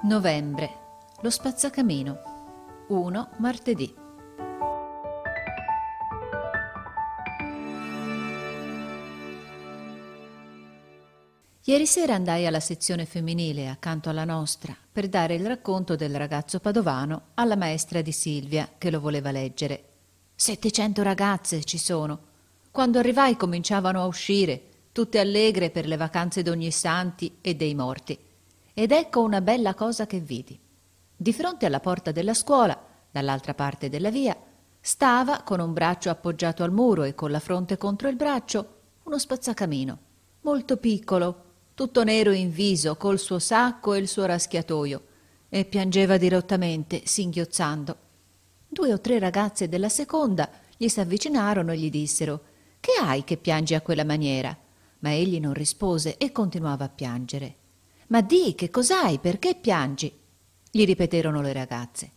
Novembre. Lo spazzacamino. 1 martedì. Ieri sera andai alla sezione femminile accanto alla nostra per dare il racconto del ragazzo padovano alla maestra di Silvia che lo voleva leggere. 700 ragazze ci sono. Quando arrivai cominciavano a uscire, tutte allegre per le vacanze d'Ogni Santi e dei morti. Ed ecco una bella cosa che vidi. Di fronte alla porta della scuola, dall'altra parte della via, stava con un braccio appoggiato al muro e con la fronte contro il braccio uno spazzacamino, molto piccolo, tutto nero in viso, col suo sacco e il suo raschiatoio, e piangeva dirottamente, singhiozzando. 2 o 3 ragazze della seconda gli s'avvicinarono e gli dissero: «Che hai che piangi a quella maniera?» Ma egli non rispose e continuava a piangere. «Ma di, che cos'hai? Perché piangi?» gli ripeterono le ragazze.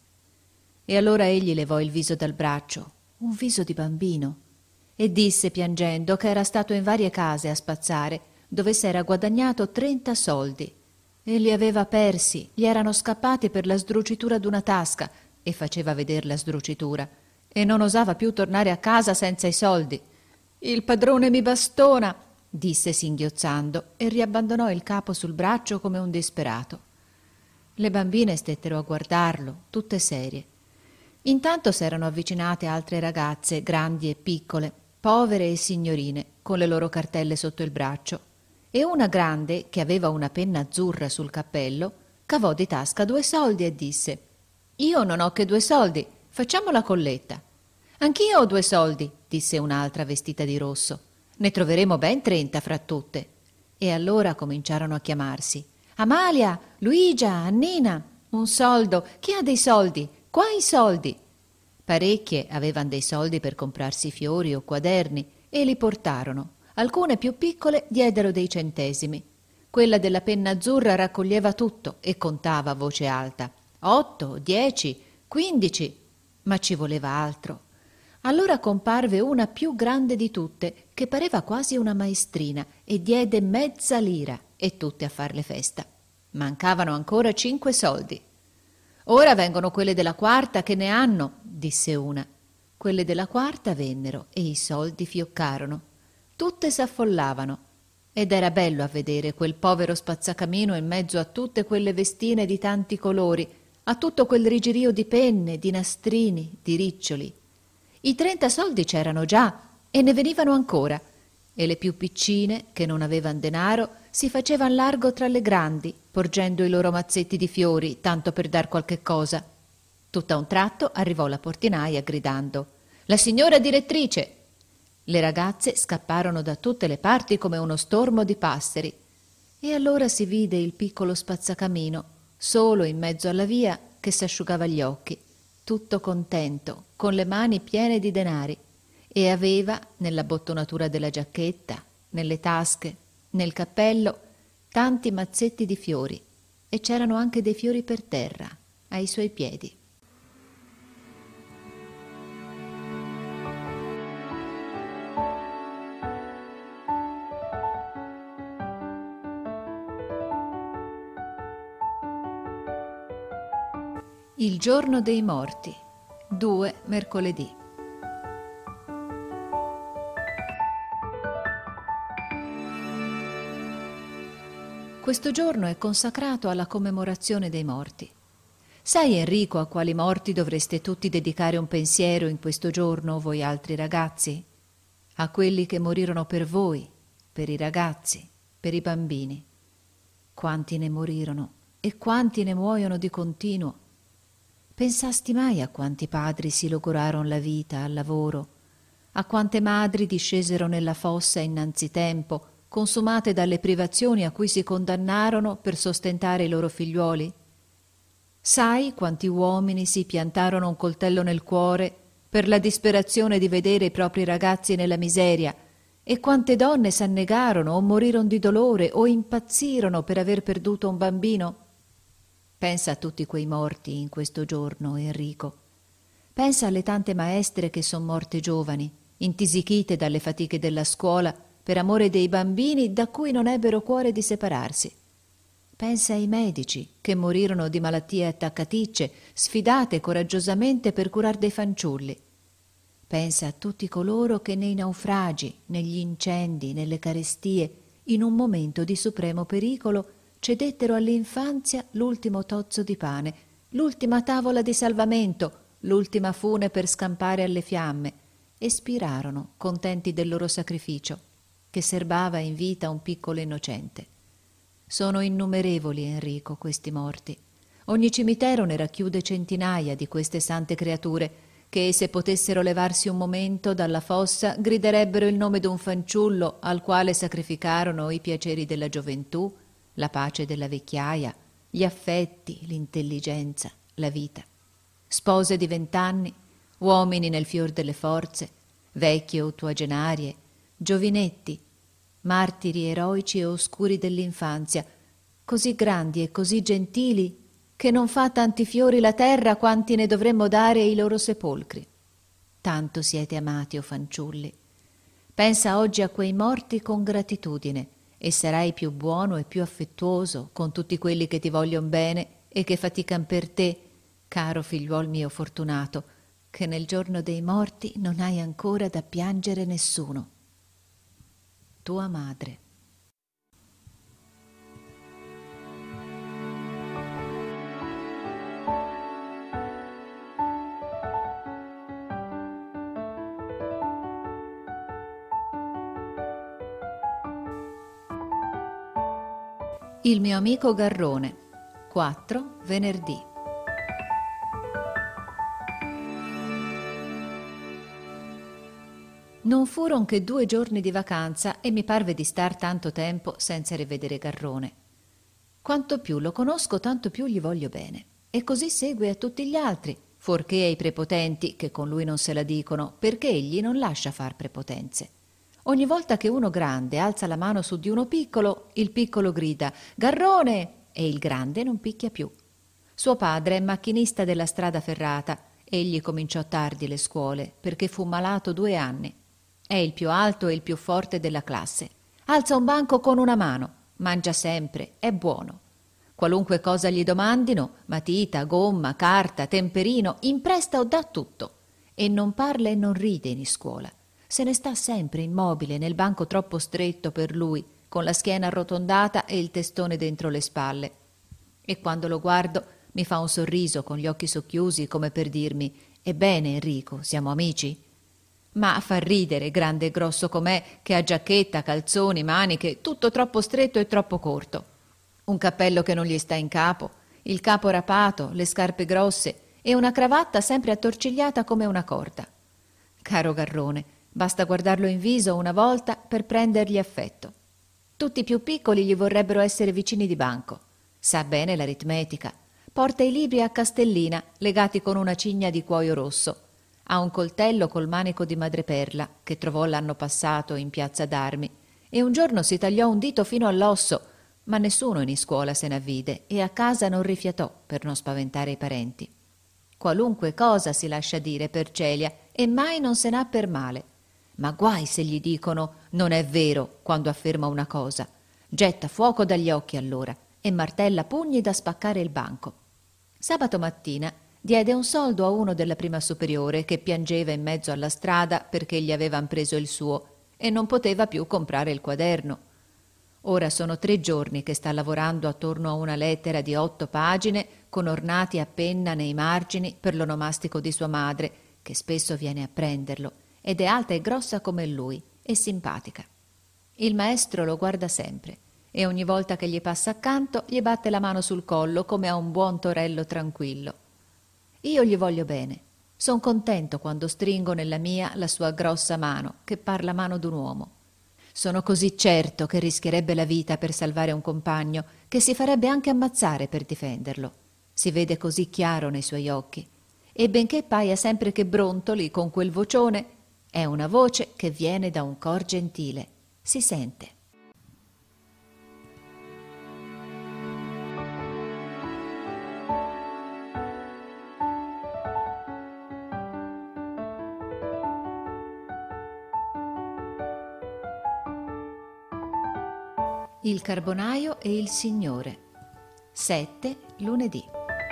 E allora egli levò il viso dal braccio, un viso di bambino, e disse piangendo che era stato in varie case a spazzare, dove s'era guadagnato 30 soldi, e li aveva persi, gli erano scappati per la sdrucitura d'una tasca, e faceva veder la sdrucitura, e non osava più tornare a casa senza i soldi. «Il padrone mi bastona», disse singhiozzando, e riabbandonò il capo sul braccio come un disperato. Le bambine stettero a guardarlo, tutte serie. Intanto s'erano avvicinate altre ragazze, grandi e piccole, povere e signorine, con le loro cartelle sotto il braccio, e una grande, che aveva una penna azzurra sul cappello, cavò di tasca 2 soldi e disse: «Io non ho che 2 soldi, facciamo la colletta». «Anch'io ho 2 soldi», disse un'altra vestita di rosso. «Ne troveremo ben 30 fra tutte». E allora cominciarono a chiamarsi: «Amalia, Luigia, Annina, un soldo, chi ha dei soldi? Qua i soldi». Parecchie avevan dei soldi per comprarsi fiori o quaderni e li portarono. Alcune più piccole diedero dei centesimi. Quella della penna azzurra raccoglieva tutto e contava a voce alta: 8, 10, 15, ma ci voleva altro. Allora comparve una più grande di tutte, che pareva quasi una maestrina, e diede mezza lira, e tutte a farle festa. Mancavano ancora 5 soldi. «Ora vengono quelle della quarta che ne hanno», disse una. Quelle della quarta vennero e i soldi fioccarono. Tutte s'affollavano, ed era bello a vedere quel povero spazzacamino in mezzo a tutte quelle vestine di tanti colori, a tutto quel rigirio di penne, di nastrini, di riccioli. I 30 soldi c'erano già e ne venivano ancora, e le più piccine, che non avevan denaro, si facevan largo tra le grandi, porgendo i loro mazzetti di fiori, tanto per dar qualche cosa. Tutt'a un tratto arrivò la portinaia gridando: «La signora direttrice!» Le ragazze scapparono da tutte le parti come uno stormo di passeri, e allora si vide il piccolo spazzacamino, solo in mezzo alla via, che s'asciugava gli occhi, tutto contento, con le mani piene di denari, e aveva nella bottonatura della giacchetta, nelle tasche, nel cappello, tanti mazzetti di fiori, e c'erano anche dei fiori per terra, ai suoi piedi. Il giorno dei morti. 2 mercoledì. Questo giorno è consacrato alla commemorazione dei morti. Sai, Enrico, a quali morti dovreste tutti dedicare un pensiero in questo giorno, voi altri ragazzi? A quelli che morirono per voi, per i ragazzi, per i bambini. Quanti ne morirono e quanti ne muoiono di continuo. Pensasti mai a quanti padri si logoraron la vita al lavoro, a quante madri discesero nella fossa innanzitempo, consumate dalle privazioni a cui si condannarono per sostentare i loro figliuoli? Sai quanti uomini si piantarono un coltello nel cuore per la disperazione di vedere i propri ragazzi nella miseria, e quante donne s'annegarono o moriron di dolore o impazzirono per aver perduto un bambino? Pensa a tutti quei morti in questo giorno, Enrico. Pensa alle tante maestre che son morte giovani, intisichite dalle fatiche della scuola per amore dei bambini da cui non ebbero cuore di separarsi. Pensa ai medici che morirono di malattie attaccaticce, sfidate coraggiosamente per curar dei fanciulli. Pensa a tutti coloro che nei naufragi, negli incendi, nelle carestie, in un momento di supremo pericolo, cedettero all'infanzia l'ultimo tozzo di pane, l'ultima tavola di salvamento, l'ultima fune per scampare alle fiamme, e spirarono contenti del loro sacrificio, che serbava in vita un piccolo innocente. Sono innumerevoli, Enrico, questi morti. Ogni cimitero ne racchiude centinaia di queste sante creature che, se potessero levarsi un momento dalla fossa, griderebbero il nome d'un fanciullo al quale sacrificarono i piaceri della gioventù, la pace della vecchiaia, gli affetti, l'intelligenza, la vita. Spose di 20 anni, uomini nel fior delle forze, vecchie ottuagenarie, giovinetti, martiri eroici e oscuri dell'infanzia, così grandi e così gentili che non fa tanti fiori la terra quanti ne dovremmo dare ai loro sepolcri. Tanto siete amati, o fanciulli. Pensa oggi a quei morti con gratitudine e sarai più buono e più affettuoso con tutti quelli che ti voglion bene e che fatican per te, caro figliuol mio fortunato, che nel giorno dei morti non hai ancora da piangere nessuno. Tua madre. Il mio amico Garrone. 4 venerdì. Non furon che 2 giorni di vacanza e mi parve di star tanto tempo senza rivedere Garrone. Quanto più lo conosco, tanto più gli voglio bene. E così segue a tutti gli altri, fuorché ai prepotenti, che con lui non se la dicono, perché egli non lascia far prepotenze. Ogni volta che uno grande alza la mano su di uno piccolo, il piccolo grida «Garrone!» e il grande non picchia più. Suo padre è macchinista della strada ferrata. Egli cominciò tardi le scuole perché fu malato 2 anni. È il più alto e il più forte della classe. Alza un banco con una mano, mangia sempre, è buono. Qualunque cosa gli domandino, matita, gomma, carta, temperino, impresta o dà tutto. E non parla e non ride in iscuola. Se ne sta sempre immobile nel banco troppo stretto per lui, con la schiena arrotondata e il testone dentro le spalle. E quando lo guardo mi fa un sorriso con gli occhi socchiusi come per dirmi «Ebbene, Enrico, siamo amici?» Ma fa ridere, grande e grosso com'è, che ha giacchetta, calzoni, maniche, tutto troppo stretto e troppo corto. Un cappello che non gli sta in capo, il capo rapato, le scarpe grosse e una cravatta sempre attorcigliata come una corda. Caro Garrone, basta guardarlo in viso una volta per prendergli affetto. Tutti i più piccoli gli vorrebbero essere vicini di banco. Sa bene l'aritmetica. Porta i libri a Castellina, legati con una cigna di cuoio rosso. Ha un coltello col manico di madreperla, che trovò l'anno passato in piazza d'Armi, e un giorno si tagliò un dito fino all'osso, ma nessuno in iscuola se n'avvide e a casa non rifiatò per non spaventare i parenti. Qualunque cosa si lascia dire per Celia e mai non se n'ha per male. Ma guai se gli dicono «non è vero» quando afferma una cosa. Getta fuoco dagli occhi allora e martella pugni da spaccare il banco. Sabato mattina diede un soldo a uno della prima superiore che piangeva in mezzo alla strada perché gli avevan preso il suo e non poteva più comprare il quaderno. Ora sono 3 giorni che sta lavorando attorno a una lettera di 8 pagine con ornati a penna nei margini per l'onomastico di sua madre, che spesso viene a prenderlo, ed è alta e grossa come lui e simpatica. Il maestro lo guarda sempre e ogni volta che gli passa accanto gli batte la mano sul collo come a un buon torello tranquillo. Io gli voglio bene. Son contento quando stringo nella mia la sua grossa mano, che par la mano d'un uomo. Sono così certo che rischierebbe la vita per salvare un compagno, che si farebbe anche ammazzare per difenderlo. Si vede così chiaro nei suoi occhi. E benché paia sempre che brontoli con quel vocione, è una voce che viene da un cor gentile. Si sente. Il carbonaio e il signore. 7 lunedì.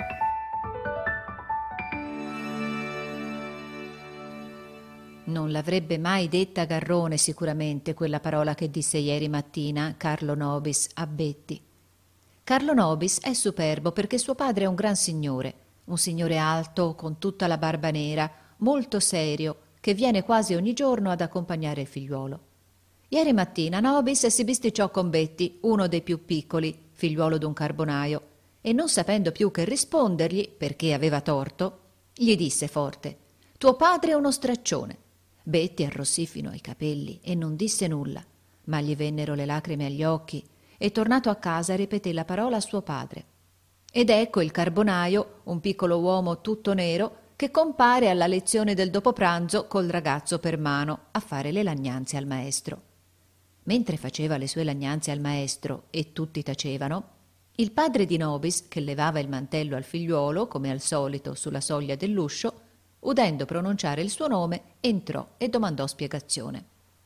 Non l'avrebbe mai detta Garrone sicuramente quella parola che disse ieri mattina Carlo Nobis a Betty. Carlo Nobis è superbo perché suo padre è un gran signore, un signore alto con tutta la barba nera, molto serio, che viene quasi ogni giorno ad accompagnare il figliuolo. Ieri mattina Nobis si bisticciò con Betty, uno dei più piccoli, figliuolo d'un carbonaio, e non sapendo più che rispondergli, perché aveva torto, gli disse forte: «Tuo padre è uno straccione». Betty arrossì fino ai capelli e non disse nulla, ma gli vennero le lacrime agli occhi e tornato a casa ripeté la parola a suo padre. Ed ecco il carbonaio, un piccolo uomo tutto nero, che compare alla lezione del dopopranzo col ragazzo per mano a fare le lagnanze al maestro. Mentre faceva le sue lagnanze al maestro e tutti tacevano, il padre di Nobis, che levava il mantello al figliuolo, come al solito, sulla soglia dell'uscio, udendo pronunciare il suo nome, entrò e domandò spiegazione.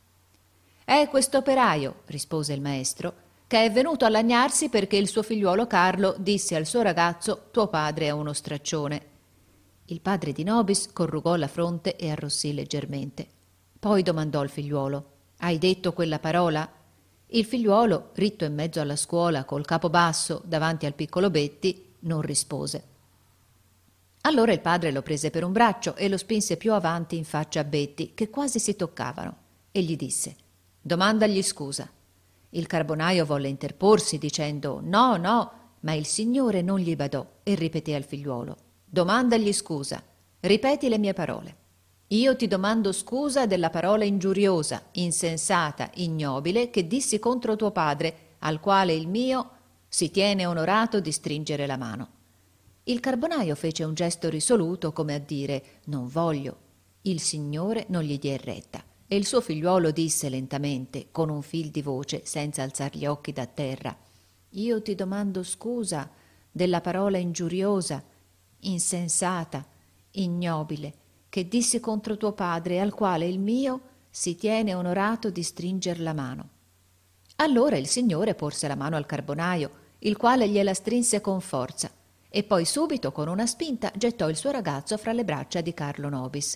«È questo operaio», rispose il maestro, «che è venuto a lagnarsi perché il suo figliuolo Carlo disse al suo ragazzo: tuo padre è uno straccione». Il padre di Nobis corrugò la fronte e arrossì leggermente. Poi domandò al figliuolo: «Hai detto quella parola?» Il figliuolo, ritto in mezzo alla scuola col capo basso davanti al piccolo Betty, non rispose. Allora il padre lo prese per un braccio e lo spinse più avanti in faccia a Betty, che quasi si toccavano, e gli disse: «Domandagli scusa». Il carbonaio volle interporsi dicendo: «No, no», ma il signore non gli badò e ripeté al figliuolo: «Domandagli scusa, ripeti le mie parole. Io ti domando scusa della parola ingiuriosa, insensata, ignobile che dissi contro tuo padre, al quale il mio si tiene onorato di stringere la mano». Il carbonaio fece un gesto risoluto come a dire: «Non voglio». Il signore non gli diè retta e il suo figliuolo disse lentamente, con un fil di voce, senza alzar gli occhi da terra: «Io ti domando scusa della parola ingiuriosa, insensata, ignobile, che dissi contro tuo padre, al quale il mio si tiene onorato di stringer la mano». Allora il signore porse la mano al carbonaio, il quale gliela strinse con forza, e poi subito, con una spinta, gettò il suo ragazzo fra le braccia di Carlo Nobis.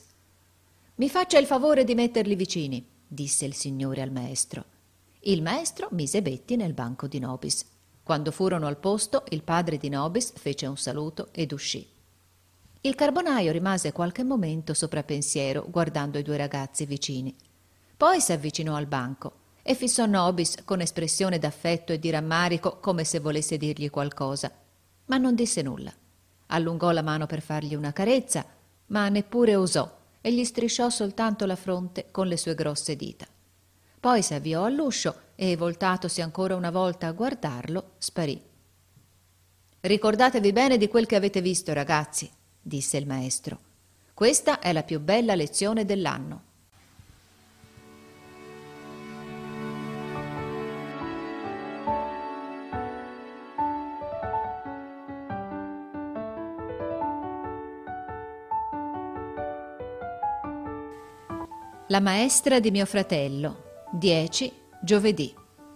«Mi faccia il favore di metterli vicini», disse il signore al maestro. Il maestro mise Betty nel banco di Nobis. Quando furono al posto, il padre di Nobis fece un saluto ed uscì. Il carbonaio rimase qualche momento sopra pensiero, guardando i due ragazzi vicini. Poi s'avvicinò al banco e fissò Nobis con espressione d'affetto e di rammarico, come se volesse dirgli qualcosa, ma non disse nulla. Allungò la mano per fargli una carezza, ma neppure osò, e gli strisciò soltanto la fronte con le sue grosse dita. Poi s'avviò all'uscio e, voltatosi ancora una volta a guardarlo, sparì. «Ricordatevi bene di quel che avete visto, ragazzi», disse il maestro. «Questa è la più bella lezione dell'anno». La maestra di mio fratello, 10 giovedì.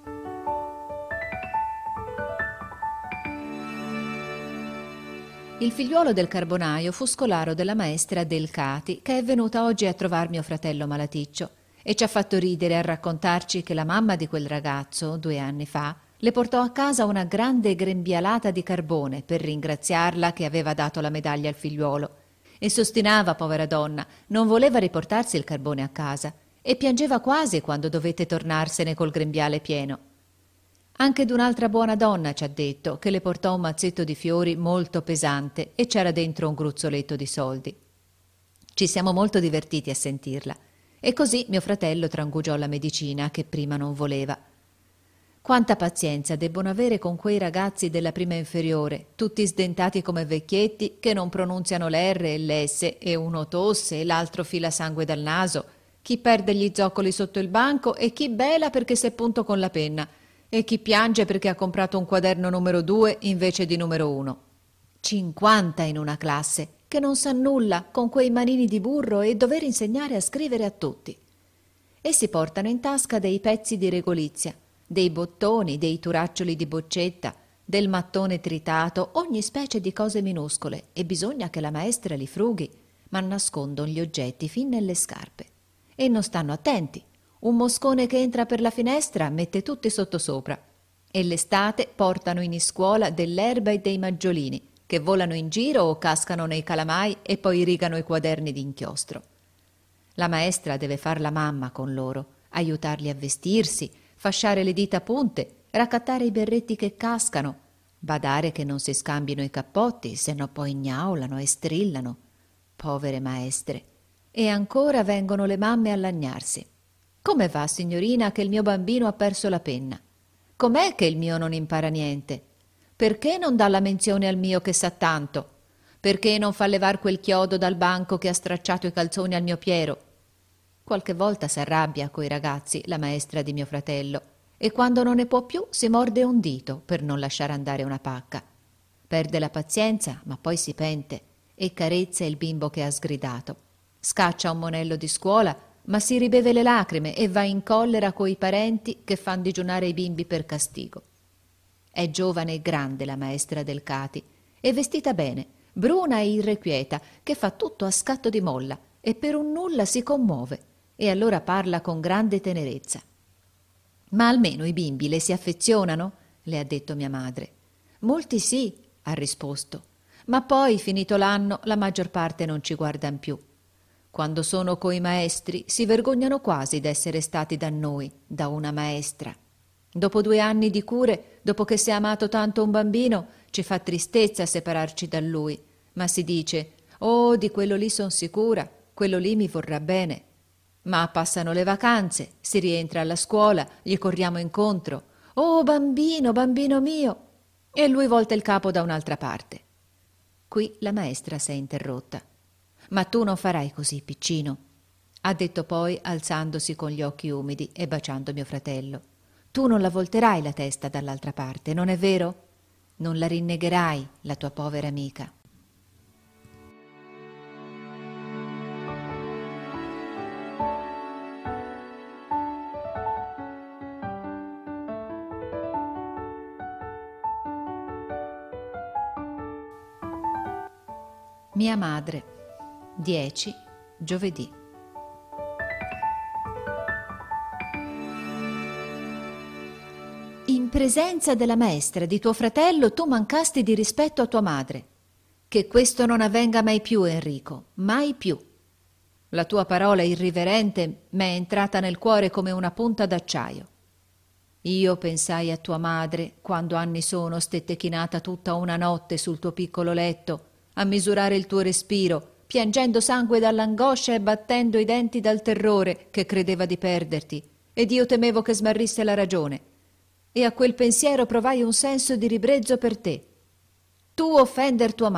Il figliuolo del carbonaio fu scolaro della maestra Delcati, che è venuta oggi a trovar mio fratello malaticcio, e ci ha fatto ridere a raccontarci che la mamma di quel ragazzo, 2 anni fa, le portò a casa una grande grembialata di carbone per ringraziarla che aveva dato la medaglia al figliuolo. E s'ostinava, povera donna, non voleva riportarsi il carbone a casa e piangeva quasi quando dovette tornarsene col grembiale pieno. Anche d'un'altra buona donna ci ha detto che le portò un mazzetto di fiori molto pesante e c'era dentro un gruzzoletto di soldi. Ci siamo molto divertiti a sentirla e così mio fratello trangugiò la medicina che prima non voleva. Quanta pazienza debbono avere con quei ragazzi della prima inferiore, tutti sdentati come vecchietti, che non pronunziano l'R e l'S, e uno tosse e l'altro fila sangue dal naso, chi perde gli zoccoli sotto il banco e chi bela perché s'è punto con la penna, e chi piange perché ha comprato un quaderno numero 2 invece di numero 1. 50 in una classe, che non sa nulla, con quei manini di burro, e dover insegnare a scrivere a tutti. Essi portano in tasca dei pezzi di regolizia, dei bottoni, dei turaccioli di boccetta, del mattone tritato, ogni specie di cose minuscole, e bisogna che la maestra li frughi, ma nascondon gli oggetti fin nelle scarpe. E non stanno attenti. Un moscone che entra per la finestra mette tutti sottosopra. E l'estate portano in iscuola dell'erba e dei maggiolini, che volano in giro o cascano nei calamai e poi rigano i quaderni d'inchiostro. La maestra deve far la mamma con loro, aiutarli a vestirsi, fasciare le dita a punte, raccattare i berretti che cascano, badare che non si scambino i cappotti, se no poi gnaulano e strillano. Povere maestre. E ancora vengono le mamme a lagnarsi. Come va, signorina, che il mio bambino ha perso la penna? Com'è che il mio non impara niente? Perché non dà la menzione al mio che sa tanto? Perché non fa levar quel chiodo dal banco che ha stracciato i calzoni al mio Piero? Qualche volta s'arrabbia coi ragazzi, la maestra di mio fratello, e quando non ne può più si morde un dito per non lasciare andare una pacca. Perde la pazienza, ma poi si pente e carezza il bimbo che ha sgridato. Scaccia un monello di scuola, ma si ribeve le lacrime e va in collera coi parenti che fan digiunare i bimbi per castigo. È giovane e grande la maestra del Cati, e vestita bene, bruna e irrequieta, che fa tutto a scatto di molla e per un nulla si commuove, e allora parla con grande tenerezza. Ma almeno i bimbi le si affezionano? Le ha detto mia madre. Molti sì, ha risposto, ma poi, finito l'anno, la maggior parte non ci guardan più. Quando sono coi maestri si vergognano quasi d'essere stati da noi, da una maestra. Dopo 2 anni di cure, dopo che si è amato tanto un bambino, ci fa tristezza separarci da lui, ma si dice: «Oh, di quello lì son sicura, quello lì mi vorrà bene». Ma passano le vacanze, si rientra alla scuola, gli corriamo incontro. «Oh, bambino, bambino mio!» E lui volta il capo da un'altra parte. Qui la maestra s'è interrotta. «Ma tu non farai così, piccino», ha detto poi, alzandosi con gli occhi umidi e baciando mio fratello. «Tu non la volterai la testa dall'altra parte, non è vero? Non la rinnegherai, la tua povera amica». Mia madre. 10 giovedì. In presenza della maestra di tuo fratello tu mancasti di rispetto a tua madre. Che questo non avvenga mai più, Enrico, mai più. La tua parola irriverente m'è entrata nel cuore come una punta d'acciaio. Io pensai a tua madre quando anni sono stette chinata tutta una notte sul tuo piccolo letto a misurare il tuo respiro, piangendo sangue dall'angoscia e battendo i denti dal terrore che credeva di perderti, ed io temevo che smarrisse la ragione. E a quel pensiero provai un senso di ribrezzo per te. Tu offender tua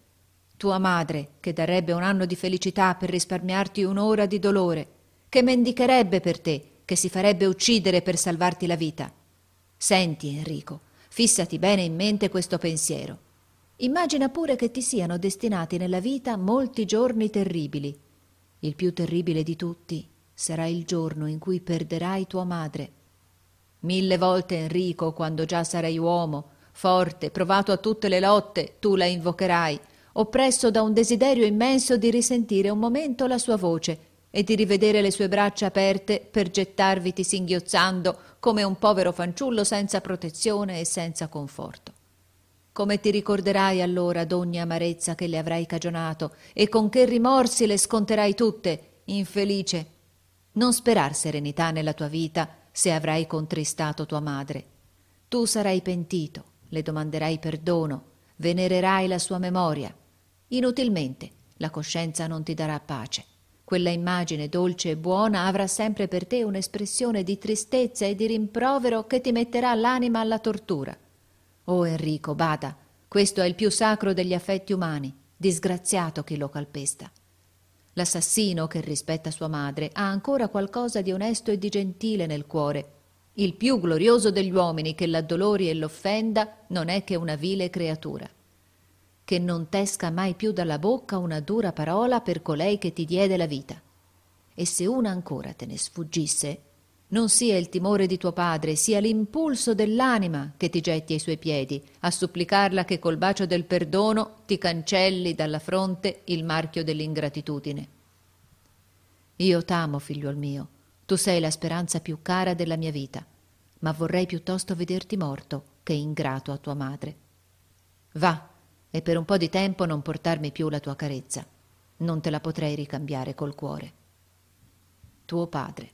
madre che darebbe un anno di felicità per risparmiarti un'ora di dolore, che mendicherebbe per te, che si farebbe uccidere per salvarti la vita. Senti, Enrico, fissati bene in mente questo pensiero. Immagina pure che ti siano destinati nella vita molti giorni terribili. Il più terribile di tutti sarà il giorno in cui perderai tua madre. 1000 volte, Enrico, quando già sarai uomo, forte, provato a tutte le lotte, tu la invocherai, oppresso da un desiderio immenso di risentire un momento la sua voce e di rivedere le sue braccia aperte per gettarviti singhiozzando come un povero fanciullo senza protezione e senza conforto. Come ti ricorderai allora d'ogni amarezza che le avrai cagionato e con che rimorsi le sconterai tutte, infelice. Non sperar serenità nella tua vita se avrai contristato tua madre. Tu sarai pentito, le domanderai perdono, venererai la sua memoria. Inutilmente, la coscienza non ti darà pace. Quella immagine dolce e buona avrà sempre per te un'espressione di tristezza e di rimprovero che ti metterà l'anima alla tortura. Oh Enrico, bada, questo è il più sacro degli affetti umani, disgraziato chi lo calpesta. L'assassino che rispetta sua madre ha ancora qualcosa di onesto e di gentile nel cuore. Il più glorioso degli uomini che l'addolori e l'offenda non è che una vile creatura. Che non t'esca mai più dalla bocca una dura parola per colei che ti diede la vita. E se una ancora te ne sfuggisse, Non sia il timore di tuo padre, sia l'impulso dell'anima che ti getti ai suoi piedi, a supplicarla che col bacio del perdono ti cancelli dalla fronte il marchio dell'ingratitudine. Io t'amo, figliuol mio, tu sei la speranza più cara della mia vita, ma vorrei piuttosto vederti morto che ingrato a tua madre. Va, e per un po' di tempo non portarmi più la tua carezza. Non te la potrei ricambiare col cuore. Tuo padre.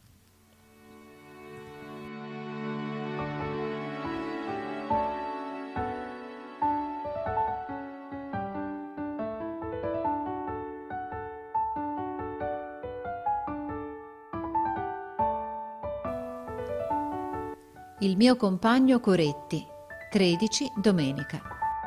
Il mio compagno Coretti, 13 domenica.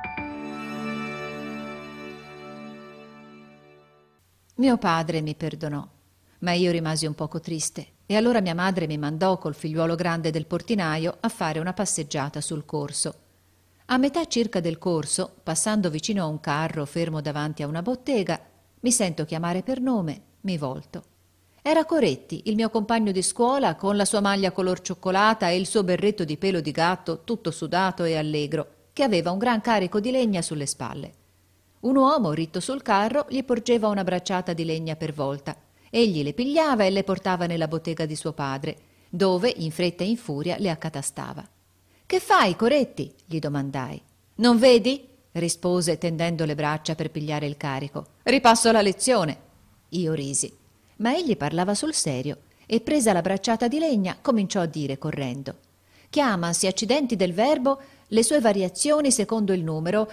Mio padre mi perdonò, ma io rimasi un poco triste e allora mia madre mi mandò col figliuolo grande del portinaio a fare una passeggiata sul corso. A metà circa del corso, passando vicino a un carro fermo davanti a una bottega, mi sento chiamare per nome, mi volto. Era Coretti, il mio compagno di scuola, con la sua maglia color cioccolata e il suo berretto di pelo di gatto tutto sudato e allegro, che aveva un gran carico di legna sulle spalle. Un uomo, ritto sul carro, gli porgeva una bracciata di legna per volta. Egli le pigliava e le portava nella bottega di suo padre, dove, in fretta e in furia, le accatastava. «Che fai, Coretti?» gli domandai. «Non vedi?» rispose, tendendo le braccia per pigliare il carico. «Ripasso la lezione». Io risi. Ma egli parlava sul serio e, presa la bracciata di legna, cominciò a dire correndo: «Chiamasi accidenti del verbo le sue variazioni secondo il numero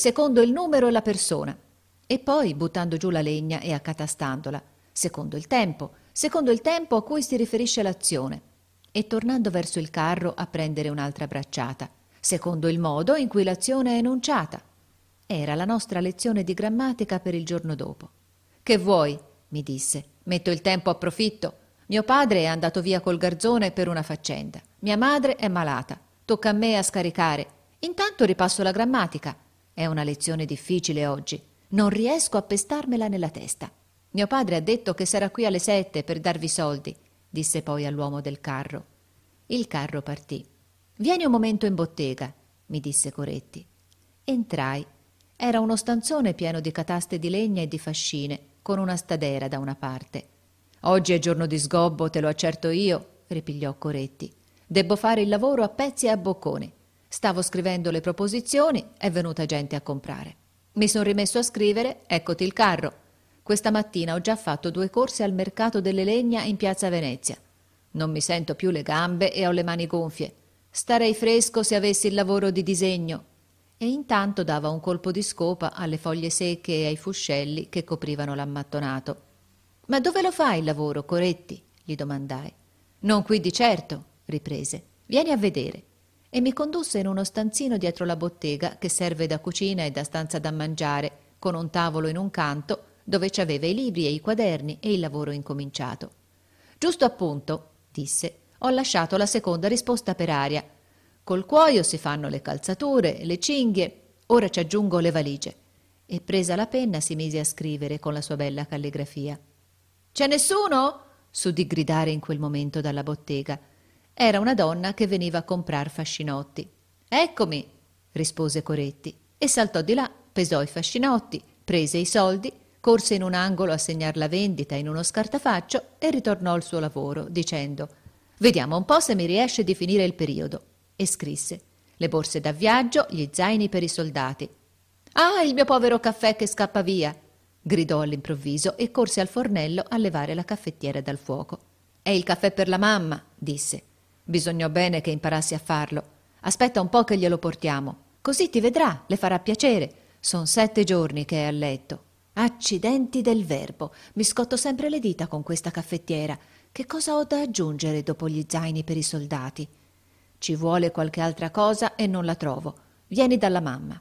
e la persona». E poi, buttando giù la legna e accatastandola, secondo il tempo a cui si riferisce l'azione, e tornando verso il carro a prendere un'altra bracciata, secondo il modo in cui l'azione è enunciata. Era la nostra lezione di grammatica per il giorno dopo. «Che vuoi?» mi disse. «Metto il tempo a profitto. Mio padre è andato via col garzone per una faccenda. Mia madre è malata. Tocca a me a scaricare. Intanto ripasso la grammatica. È una lezione difficile oggi. Non riesco a pestarmela nella testa. Mio padre ha detto che sarà qui alle 7 per darvi soldi», disse poi all'uomo del carro. Il carro partì. «Vieni un momento in bottega», mi disse Coretti. Entrai. Era uno stanzone pieno di cataste di legna e di fascine, con una stadera da una parte. «Oggi è giorno di sgobbo, te lo accerto io», ripigliò Coretti. «Debbo fare il lavoro a pezzi e a bocconi. Stavo scrivendo le proposizioni, è venuta gente a comprare. Mi son rimesso a scrivere, eccoti il carro. Questa mattina ho già fatto 2 corse al mercato delle legna in piazza Venezia. Non mi sento più le gambe e ho le mani gonfie. Starei fresco se avessi il lavoro di disegno». E intanto dava un colpo di scopa alle foglie secche e ai fuscelli che coprivano l'ammattonato. «Ma dove lo fai il lavoro, Coretti?» gli domandai. «Non qui di certo», riprese. «Vieni a vedere». E mi condusse in uno stanzino dietro la bottega che serve da cucina e da stanza da mangiare, con un tavolo in un canto dove ci aveva i libri e i quaderni e il lavoro incominciato. «Giusto appunto», disse, «ho lasciato la seconda risposta per aria. Col cuoio si fanno le calzature, le cinghie, ora ci aggiungo le valigie». E presa la penna si mise a scrivere con la sua bella calligrafia. «C'è nessuno?» s'udì gridare in quel momento dalla bottega. Era una donna che veniva a comprar fascinotti. «Eccomi», rispose Coretti, e saltò di là, pesò i fascinotti, prese i soldi, corse in un angolo a segnar la vendita in uno scartafaccio e ritornò al suo lavoro, dicendo: «Vediamo un po' se mi riesce di finire il periodo». E scrisse: «Le borse da viaggio, gli zaini per i soldati». «Ah, il mio povero caffè che scappa via!» gridò all'improvviso e corse al fornello a levare la caffettiera dal fuoco. «È il caffè per la mamma», disse. «Bisognò bene che imparassi a farlo. Aspetta un po' che glielo portiamo. Così ti vedrà, le farà piacere. Son 7 giorni che è a letto». Accidenti del verbo, mi scotto sempre le dita con questa caffettiera. Che cosa ho da aggiungere dopo gli zaini per i soldati? Ci vuole qualche altra cosa e non la trovo. Vieni dalla mamma.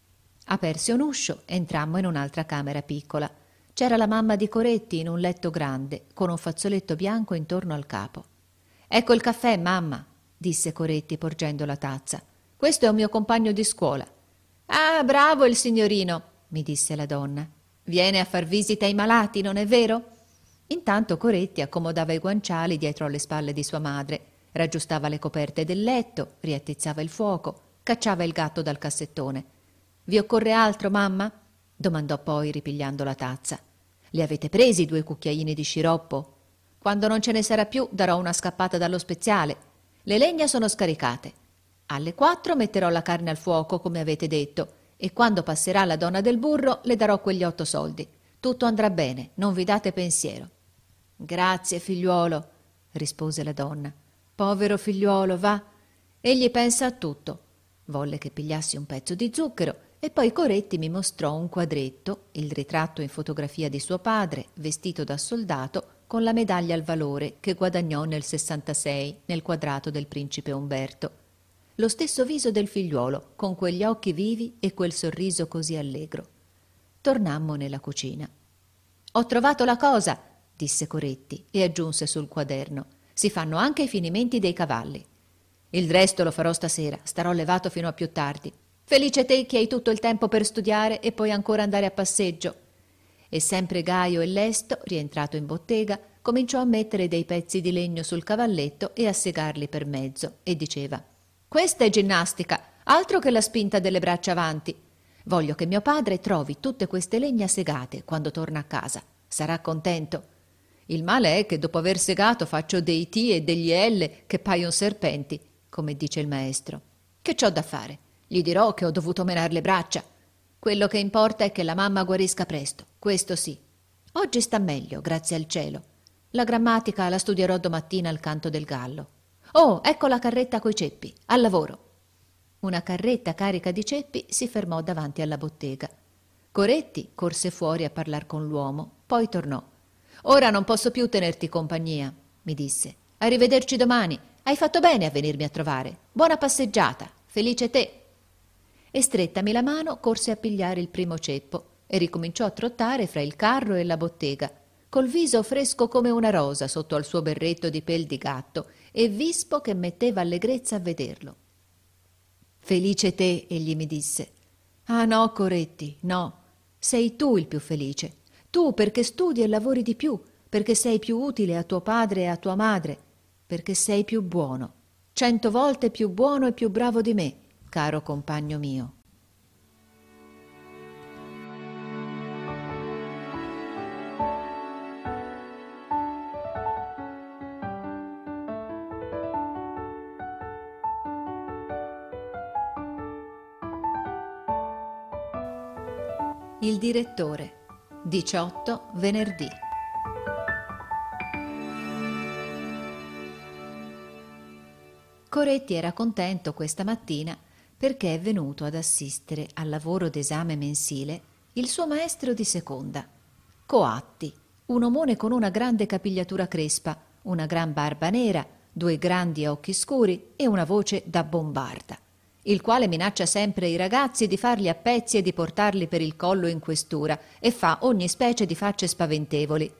Aperse un uscio, entrammo in un'altra camera piccola. C'era la mamma di Coretti in un letto grande, con un fazzoletto bianco intorno al capo. «Ecco il caffè, mamma», disse Coretti porgendo la tazza. «Questo è un mio compagno di scuola». «Ah, bravo il signorino», mi disse la donna. «Viene a far visita ai malati, non è vero?» Intanto Coretti accomodava i guanciali dietro alle spalle di sua madre, raggiustava le coperte del letto, riattizzava il fuoco, cacciava il gatto dal cassettone. «Vi occorre altro, mamma?» domandò poi ripigliando la tazza. «Li avete presi 2 cucchiaini di sciroppo? Quando non ce ne sarà più darò una scappata dallo speziale. Le legna sono scaricate. Alle 4 metterò la carne al fuoco, come avete detto, e quando passerà la donna del burro le darò quegli 8 soldi. Tutto andrà bene, non vi date pensiero». «Grazie, figliuolo», rispose la donna. «Povero figliuolo, va. Egli pensa a tutto». Volle che pigliassi un pezzo di zucchero e poi Coretti mi mostrò un quadretto, il ritratto in fotografia di suo padre, vestito da soldato, con la medaglia al valore che guadagnò nel 66 nel quadrato del principe Umberto. Lo stesso viso del figliuolo, con quegli occhi vivi e quel sorriso così allegro. Tornammo nella cucina. «Ho trovato la cosa», disse Coretti e aggiunse sul quaderno. «Si fanno anche i finimenti dei cavalli. Il resto lo farò stasera, starò levato fino a più tardi. Felice te che hai tutto il tempo per studiare e poi ancora andare a passeggio». E sempre gaio e lesto, rientrato in bottega, cominciò a mettere dei pezzi di legno sul cavalletto e a segarli per mezzo, e diceva: «Questa è ginnastica, altro che la spinta delle braccia avanti. Voglio che mio padre trovi tutte queste legna segate quando torna a casa. Sarà contento. Il male è che dopo aver segato faccio dei T e degli L che paion serpenti, come dice il maestro. Che c'ho da fare? Gli dirò che ho dovuto menar le braccia. Quello che importa è che la mamma guarisca presto, questo sì. Oggi sta meglio, grazie al cielo. La grammatica la studierò domattina al canto del gallo. Oh, ecco la carretta coi ceppi, al lavoro». Una carretta carica di ceppi si fermò davanti alla bottega. Coretti corse fuori a parlar con l'uomo, poi tornò. «Ora non posso più tenerti compagnia», mi disse. «Arrivederci domani. Hai fatto bene a venirmi a trovare. Buona passeggiata. Felice te». E strettami la mano corse a pigliare il primo ceppo e ricominciò a trottare fra il carro e la bottega, col viso fresco come una rosa sotto al suo berretto di pel di gatto e vispo che metteva allegrezza a vederlo. «Felice te», egli mi disse. «Ah no, Coretti, no. Sei tu il più felice. Tu perché studi e lavori di più, perché sei più utile a tuo padre e a tua madre, perché sei più buono, 100 volte più buono e più bravo di me, caro compagno mio». Il direttore. 18 venerdì. Coretti era contento questa mattina perché è venuto ad assistere al lavoro d'esame mensile il suo maestro di seconda, Coatti, un omone con una grande capigliatura crespa, una gran barba nera, 2 grandi occhi scuri e una voce da bombarda, il quale minaccia sempre i ragazzi di farli a pezzi e di portarli per il collo in questura e fa ogni specie di facce spaventevoli.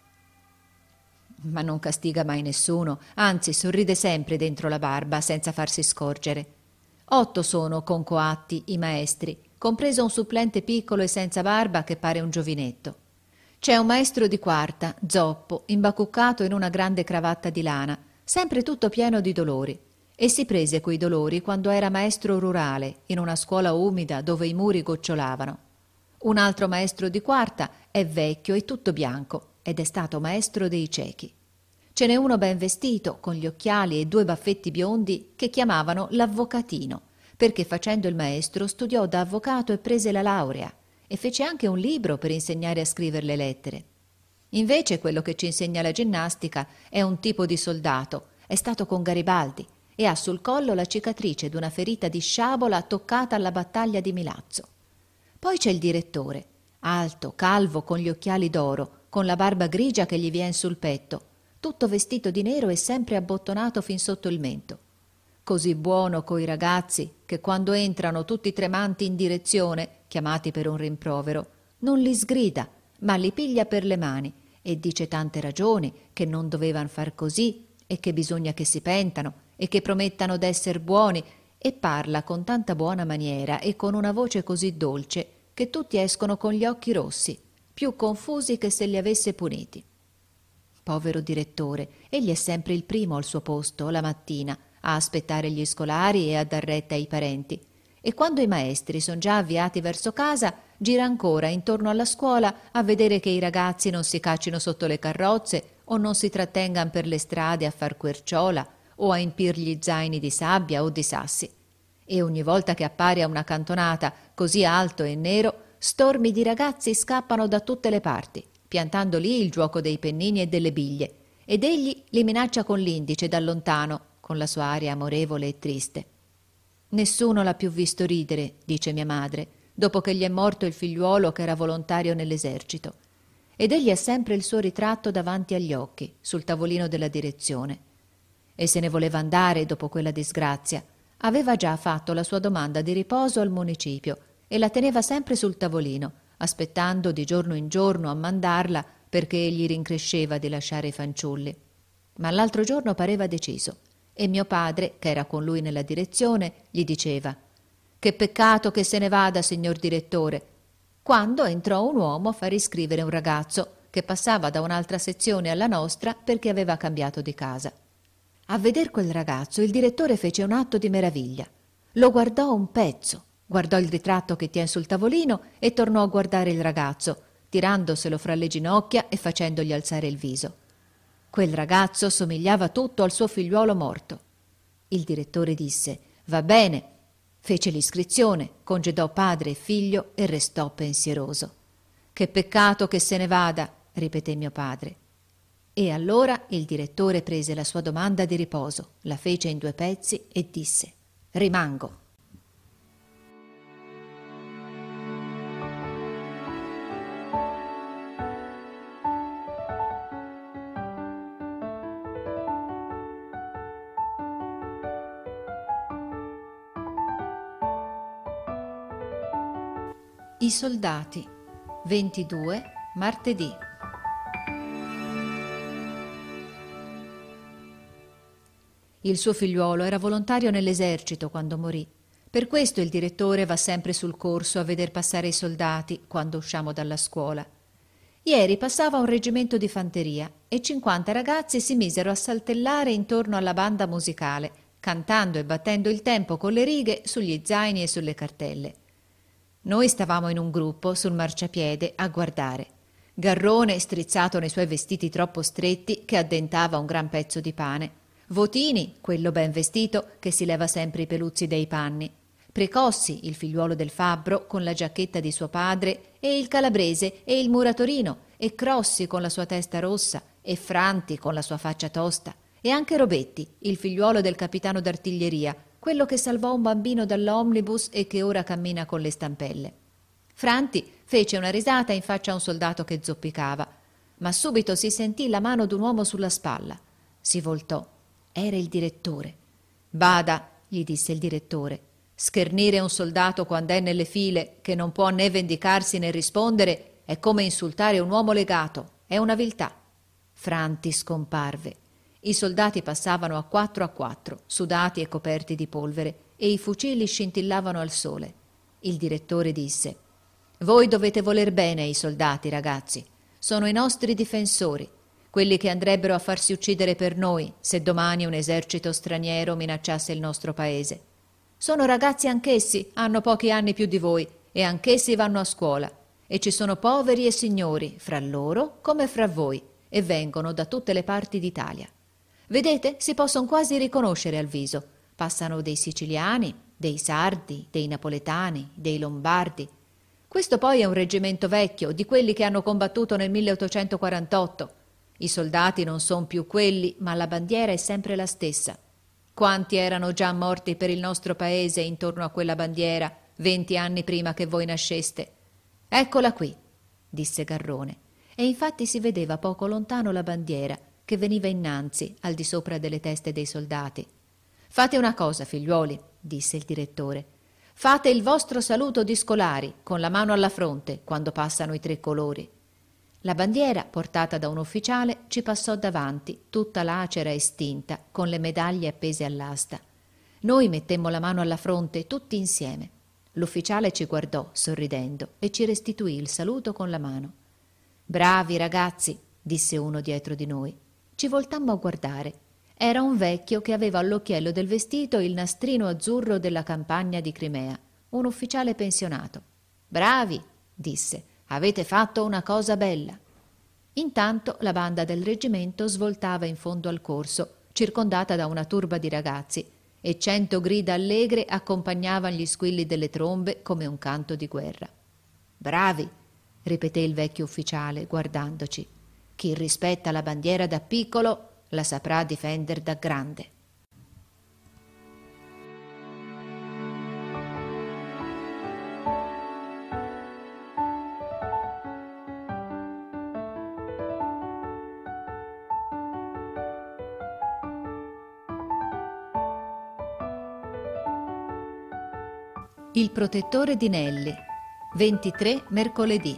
Ma non castiga mai nessuno, anzi sorride sempre dentro la barba senza farsi scorgere. 8 sono con Coatti i maestri, compreso un supplente piccolo e senza barba che pare un giovinetto. C'è un maestro di quarta, zoppo, imbacuccato in una grande cravatta di lana, sempre tutto pieno di dolori, e si prese quei dolori quando era maestro rurale in una scuola umida dove i muri gocciolavano. Un altro maestro di quarta è vecchio e tutto bianco ed è stato maestro dei ciechi. Ce n'è uno ben vestito, con gli occhiali e 2 baffetti biondi, che chiamavano l'avvocatino, perché facendo il maestro studiò da avvocato e prese la laurea, e fece anche un libro per insegnare a scrivere le lettere. Invece quello che ci insegna la ginnastica è un tipo di soldato, è stato con Garibaldi, e ha sul collo la cicatrice d'una ferita di sciabola toccata alla battaglia di Milazzo. Poi c'è il direttore, alto, calvo, con gli occhiali d'oro, con la barba grigia che gli vien sul petto, tutto vestito di nero e sempre abbottonato fin sotto il mento. Così buono coi ragazzi che quando entrano tutti tremanti in direzione, chiamati per un rimprovero, non li sgrida, ma li piglia per le mani e dice tante ragioni che non dovevan far così e che bisogna che si pentano e che promettano d'esser buoni, e parla con tanta buona maniera e con una voce così dolce che tutti escono con gli occhi rossi, più confusi che se li avesse puniti. Povero direttore, egli è sempre il primo al suo posto, la mattina, a aspettare gli scolari e a dar retta ai parenti. E quando i maestri son già avviati verso casa, gira ancora intorno alla scuola a vedere che i ragazzi non si caccino sotto le carrozze o non si trattengan per le strade a far querciola o a impir gli zaini di sabbia o di sassi. E ogni volta che appare a una cantonata così alto e nero, stormi di ragazzi scappano da tutte le parti, piantando lì il giuoco dei pennini e delle biglie, ed egli li minaccia con l'indice da lontano, con la sua aria amorevole e triste. Nessuno l'ha più visto ridere, dice mia madre, dopo che gli è morto il figliuolo che era volontario nell'esercito. Ed egli ha sempre il suo ritratto davanti agli occhi, sul tavolino della direzione. E se ne voleva andare dopo quella disgrazia. Aveva già fatto la sua domanda di riposo al municipio e la teneva sempre sul tavolino, aspettando di giorno in giorno a mandarla perché gli rincresceva di lasciare i fanciulli. Ma l'altro giorno pareva deciso e mio padre, che era con lui nella direzione, gli diceva: «Che peccato che se ne vada, signor direttore», quando entrò un uomo a far iscrivere un ragazzo che passava da un'altra sezione alla nostra perché aveva cambiato di casa. A veder quel ragazzo il direttore fece un atto di meraviglia. Lo guardò un pezzo, guardò il ritratto che tien sul tavolino e tornò a guardare il ragazzo, tirandoselo fra le ginocchia e facendogli alzare il viso. Quel ragazzo somigliava tutto al suo figliuolo morto. Il direttore disse: «Va bene». Fece l'iscrizione, congedò padre e figlio e restò pensieroso. «Che peccato che se ne vada», ripeté mio padre. E allora il direttore prese la sua domanda di riposo, la fece in 2 pezzi e disse: «Rimango». I soldati. 22 martedì. Il suo figliuolo era volontario nell'esercito quando morì. Per questo il direttore va sempre sul corso a veder passare i soldati quando usciamo dalla scuola. Ieri passava un reggimento di fanteria e 50 ragazzi si misero a saltellare intorno alla banda musicale, cantando e battendo il tempo con le righe sugli zaini e sulle cartelle. Noi stavamo in un gruppo sul marciapiede a guardare. Garrone strizzato nei suoi vestiti troppo stretti che addentava un gran pezzo di pane. Votini, quello ben vestito che si leva sempre i peluzzi dei panni. Precossi, il figliuolo del fabbro con la giacchetta di suo padre, e il calabrese e il muratorino, e Crossi con la sua testa rossa, e Franti con la sua faccia tosta, e anche Robetti, il figliuolo del capitano d'artiglieria, quello che salvò un bambino dall'omnibus e che ora cammina con le stampelle. Franti fece una risata in faccia a un soldato che zoppicava, ma subito si sentì la mano d'un uomo sulla spalla. Si voltò. Era il direttore. «Bada», gli disse il direttore, «schernire un soldato quando è nelle file, che non può né vendicarsi né rispondere, è come insultare un uomo legato, è una viltà». Franti scomparve. I soldati passavano a 4, sudati e coperti di polvere, e i fucili scintillavano al sole. Il direttore disse: «Voi dovete voler bene ai soldati, ragazzi. Sono i nostri difensori, quelli che andrebbero a farsi uccidere per noi se domani un esercito straniero minacciasse il nostro paese. Sono ragazzi anch'essi, hanno pochi anni più di voi, e anch'essi vanno a scuola, e ci sono poveri e signori, fra loro come fra voi, e vengono da tutte le parti d'Italia. Vedete, si possono quasi riconoscere al viso. Passano dei siciliani, dei sardi, dei napoletani, dei lombardi. Questo poi è un reggimento vecchio, di quelli che hanno combattuto nel 1848. I soldati non son più quelli, ma la bandiera è sempre la stessa. Quanti erano già morti per il nostro paese intorno a quella bandiera 20 anni prima che voi nasceste? Eccola qui», disse Garrone, e infatti si vedeva poco lontano la bandiera che veniva innanzi al di sopra delle teste dei soldati. «Fate una cosa, figliuoli», disse il direttore. «Fate il vostro saluto di scolari, con la mano alla fronte, quando passano i 3 colori». La bandiera, portata da un ufficiale, ci passò davanti, tutta lacera e stinta, con le medaglie appese all'asta. Noi mettemmo la mano alla fronte tutti insieme. L'ufficiale ci guardò, sorridendo, e ci restituì il saluto con la mano. «Bravi ragazzi», disse uno dietro di noi. Ci voltammo a guardare. Era un vecchio che aveva all'occhiello del vestito il nastrino azzurro della campagna di Crimea, un ufficiale pensionato. «Bravi», disse, «avete fatto una cosa bella». Intanto la banda del reggimento svoltava in fondo al corso, circondata da una turba di ragazzi, e 100 grida allegre accompagnavano gli squilli delle trombe come un canto di guerra. «Bravi», ripeté il vecchio ufficiale guardandoci. «Chi rispetta la bandiera da piccolo la saprà difendere da grande». Il protettore di Nelli, 23 mercoledì.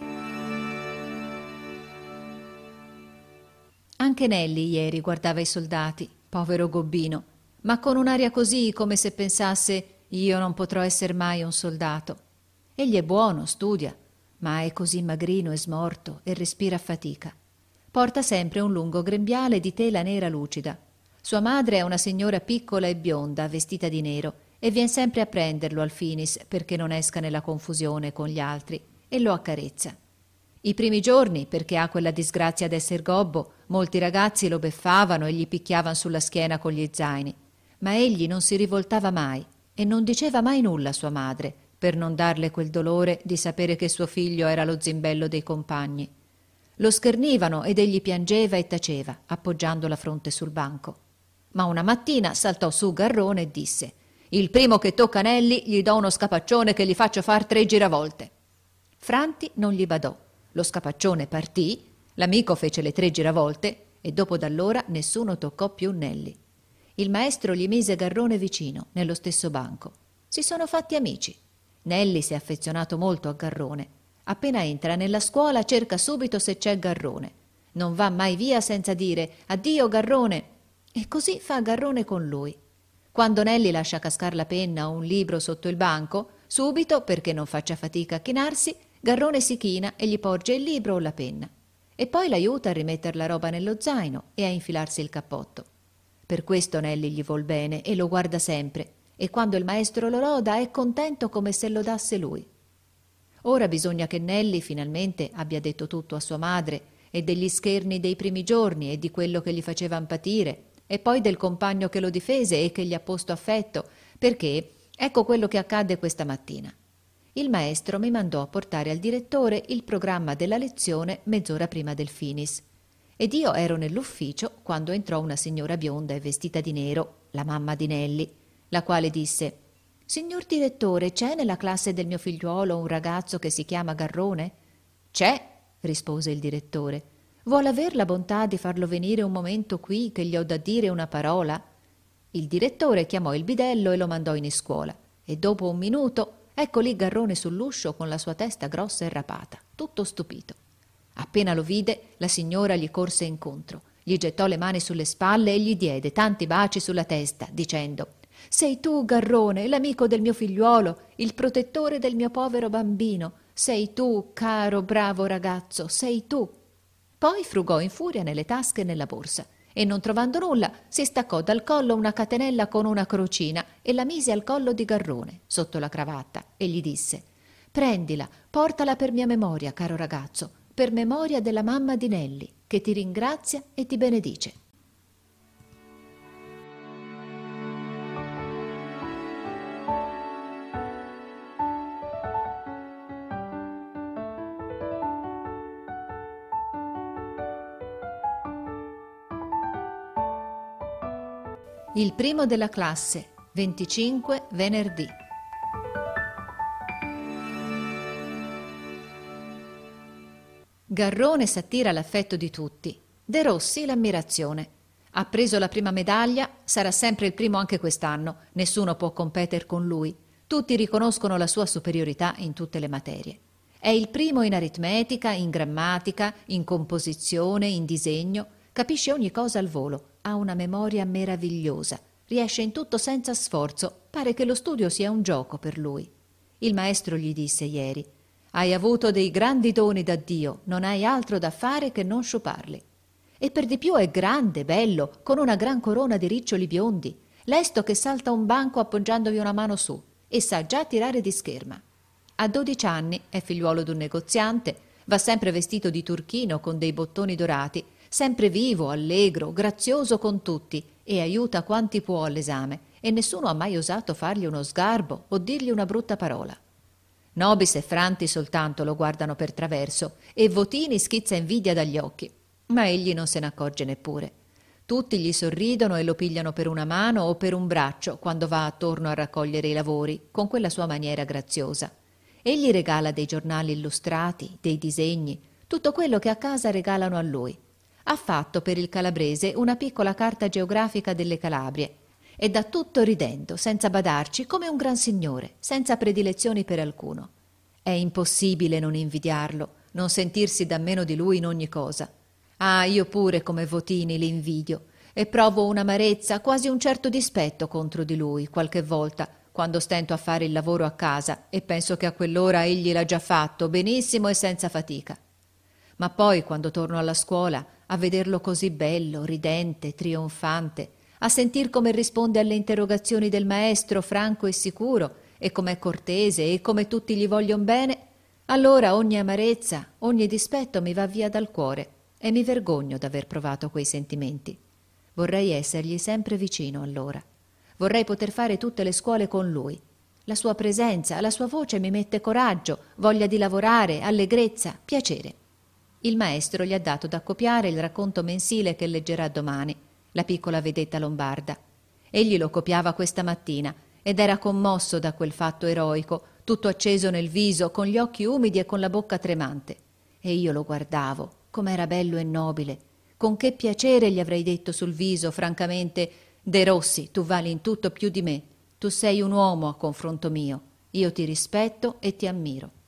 Anche Nelli ieri guardava i soldati, povero gobbino, ma con un'aria così come se pensasse: io non potrò essere mai un soldato. Egli è buono, studia, ma è così magrino e smorto e respira a fatica. Porta sempre un lungo grembiale di tela nera lucida. Sua madre è una signora piccola e bionda, vestita di nero, e vien sempre a prenderlo al finis perché non esca nella confusione con gli altri, e lo accarezza. I primi giorni, perché ha quella disgrazia d'esser gobbo, molti ragazzi lo beffavano e gli picchiavan sulla schiena con gli zaini, ma egli non si rivoltava mai e non diceva mai nulla a sua madre, per non darle quel dolore di sapere che suo figlio era lo zimbello dei compagni. Lo schernivano ed egli piangeva e taceva, appoggiando la fronte sul banco. Ma una mattina saltò su Garrone e disse: «Il primo che tocca Nelli gli do uno scapaccione che gli faccio far 3 giravolte». Franti non gli badò. Lo scapaccione partì, l'amico fece le 3 giravolte e dopo d'allora nessuno toccò più Nelli. Il maestro gli mise Garrone vicino, nello stesso banco. Si sono fatti amici. Nelli si è affezionato molto a Garrone. Appena entra nella scuola cerca subito se c'è Garrone. Non va mai via senza dire «Addio Garrone!» e così fa Garrone con lui. Quando Nelli lascia cascar la penna o un libro sotto il banco, subito, perché non faccia fatica a chinarsi, Garrone si china e gli porge il libro o la penna. E poi l'aiuta a rimettere la roba nello zaino e a infilarsi il cappotto. Per questo Nelli gli vuol bene e lo guarda sempre, e quando il maestro lo loda è contento come se lodasse lui. Ora bisogna che Nelli finalmente abbia detto tutto a sua madre, e degli scherni dei primi giorni e di quello che gli facevan patire, e poi del compagno che lo difese e che gli ha posto affetto, perché ecco quello che accadde questa mattina. Il maestro mi mandò a portare al direttore il programma della lezione mezz'ora prima del finis. Ed io ero nell'ufficio quando entrò una signora bionda e vestita di nero, la mamma di Nelli, la quale disse: «Signor direttore, c'è nella classe del mio figliuolo un ragazzo che si chiama Garrone?» «C'è», rispose il direttore. «Vuol aver la bontà di farlo venire un momento qui che gli ho da dire una parola?» Il direttore chiamò il bidello e lo mandò in iscuola, e dopo un minuto ecco lì Garrone sull'uscio con la sua testa grossa e rapata, tutto stupito. Appena lo vide, la signora gli corse incontro, gli gettò le mani sulle spalle e gli diede tanti baci sulla testa, dicendo: «Sei tu, Garrone, l'amico del mio figliuolo, il protettore del mio povero bambino. Sei tu, caro, bravo ragazzo, sei tu». Poi frugò in furia nelle tasche e nella borsa e, non trovando nulla, si staccò dal collo una catenella con una crocina e la mise al collo di Garrone, sotto la cravatta, e gli disse: «Prendila, portala per mia memoria, caro ragazzo, per memoria della mamma di Nelli, che ti ringrazia e ti benedice». Il primo della classe, 25 venerdì. Garrone s'attira l'affetto di tutti, De Rossi l'ammirazione. Ha preso la prima medaglia, sarà sempre il primo anche quest'anno, nessuno può competere con lui. Tutti riconoscono la sua superiorità in tutte le materie. È il primo in aritmetica, in grammatica, in composizione, in disegno, capisce ogni cosa al volo. Ha una memoria meravigliosa, riesce in tutto senza sforzo, pare che lo studio sia un gioco per lui. Il maestro gli disse ieri: «Hai avuto dei grandi doni da Dio, non hai altro da fare che non sciuparli». E per di più è grande, bello, con una gran corona di riccioli biondi, lesto che salta a un banco appoggiandovi una mano su e sa già tirare di scherma. A 12 anni è figliuolo d'un negoziante, va sempre vestito di turchino con dei bottoni dorati, sempre vivo, allegro, grazioso con tutti e aiuta quanti può all'esame e nessuno ha mai osato fargli uno sgarbo o dirgli una brutta parola. Nobis e Franti soltanto lo guardano per traverso e Votini schizza invidia dagli occhi, ma egli non se ne accorge neppure. Tutti gli sorridono e lo pigliano per una mano o per un braccio quando va attorno a raccogliere i lavori con quella sua maniera graziosa. Egli regala dei giornali illustrati, dei disegni, tutto quello che a casa regalano a lui. Ha fatto per il calabrese una piccola carta geografica delle Calabrie e dà tutto ridendo, senza badarci, come un gran signore, senza predilezioni per alcuno. È impossibile non invidiarlo, non sentirsi da meno di lui in ogni cosa. Ah, io pure come Votini li invidio e provo un'amarezza, quasi un certo dispetto contro di lui qualche volta, quando stento a fare il lavoro a casa e penso che a quell'ora egli l'ha già fatto benissimo e senza fatica. Ma poi, quando torno alla scuola, a vederlo così bello, ridente, trionfante, a sentir come risponde alle interrogazioni del maestro franco e sicuro, e com'è cortese e come tutti gli voglion bene, allora ogni amarezza, ogni dispetto mi va via dal cuore e mi vergogno d'aver provato quei sentimenti. Vorrei essergli sempre vicino allora. Vorrei poter fare tutte le scuole con lui. La sua presenza, la sua voce mi mette coraggio, voglia di lavorare, allegrezza, piacere. Il maestro gli ha dato da copiare il racconto mensile che leggerà domani, La piccola vedetta lombarda. Egli lo copiava questa mattina ed era commosso da quel fatto eroico, tutto acceso nel viso, con gli occhi umidi e con la bocca tremante. E io lo guardavo, com'era bello e nobile. Con che piacere gli avrei detto sul viso, francamente: De Rossi, tu vali in tutto più di me. Tu sei un uomo a confronto mio. Io ti rispetto e ti ammiro.